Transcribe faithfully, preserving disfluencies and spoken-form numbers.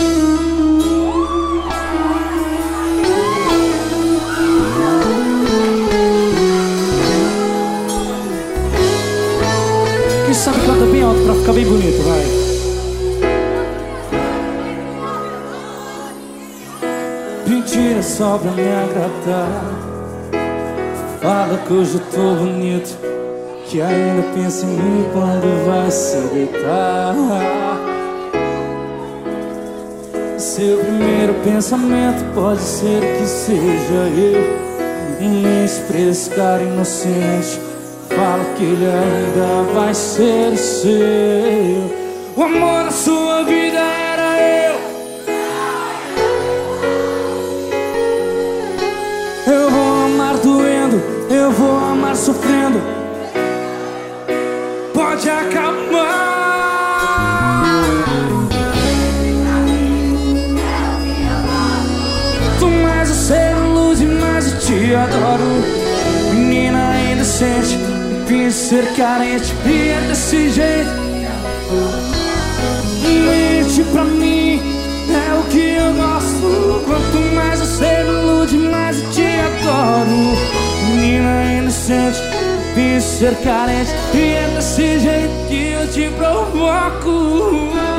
Quem sabe canta bem alto pra ficar bem bonito, vai. Mentira só pra me agradar. Fala que hoje eu tô bonito, que ainda pensa em mim quando vai se deitar. Seu primeiro pensamento pode ser que seja eu. Imenso pra esse cara inocente. Fala que ele ainda vai ser seu. O amor na sua vida era eu. Eu vou amar doendo, eu vou amar sofrendo. Pode acabar. Tu mais eu sei luz e mais eu te adoro. Menina ainda sente, pensa ser carente e é desse jeito. Mente pra mim é o que eu gosto. Quanto mais eu sei luz, mais eu te adoro. Menina inocente, pensa ser carente e é desse jeito que eu te provoco.